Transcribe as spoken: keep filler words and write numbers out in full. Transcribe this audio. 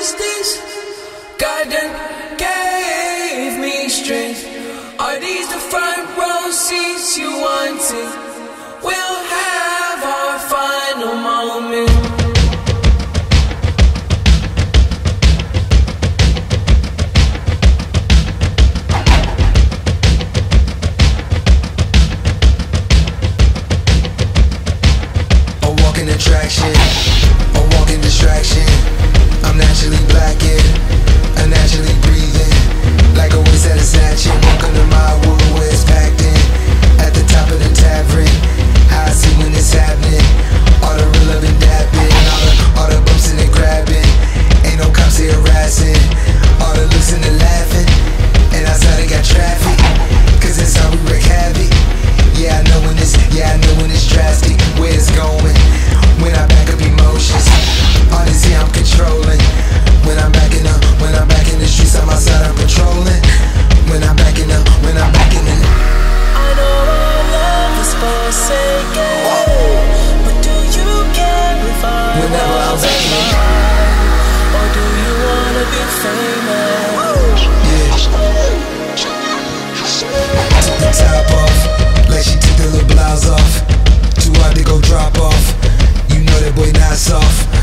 distance. God done gave me strength. Are these the front row seats you wanted? We'll have our final moment. Attraction, a walking distraction. I'm naturally blackened, unnaturally breathing, like a waste at a snatching. Welcome to my world where it's packed in. At the top of the tavern, how I see when it's happening. All the real love and dapping, all the, all the bumps and the grabbing. Ain't no cops here harassing. All the looks and the laughing, and outside they got traffic, cause that's how we wreak havoc. Yeah, I know when it's, yeah, I know when it's drastic, where it's going. When I back up emotions, honestly I'm controlling. When I'm backing up, when I'm back in the streets, I'm outside, I'm patrolling. When I'm backing up, when I'm backing up. I know our love is forsaken, but do you care if I Whenever I'm was backing up, alive? Or do you wanna be famous? yeah. Took the top off, like she took the little blouse off. Too hard to go drop off. You know that boy not soft.